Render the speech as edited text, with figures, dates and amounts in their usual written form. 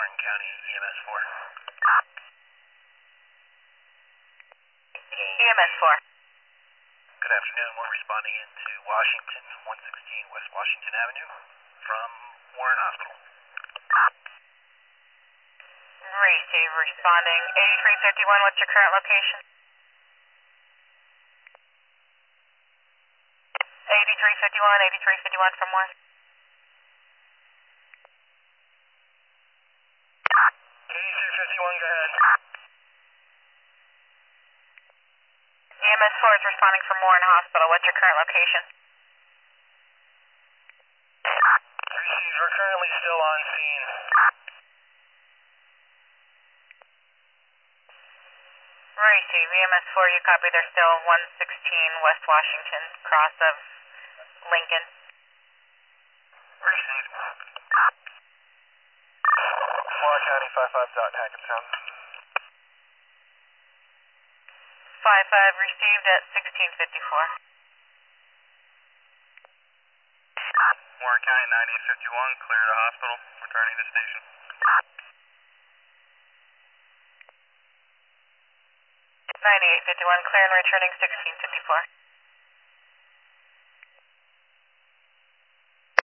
Martin County EMS 4. EMS 4. Good afternoon. We're responding into Washington, 116 West Washington Avenue from Warren Hospital. Receive, responding. 8351, what's your current location? 8351 from where? 8351, go ahead. EMS 4 is responding from Warren Hospital. What's your current location? Receive, we're currently still on scene. Receive, EMS 4, you copy. They're still 116 West Washington, cross of Lincoln. Receive. Florida County 55 dot Hackettstown. 55 received at 1654. Warren County 9851, clear to hospital, returning to station. 9851, clear and returning 1654.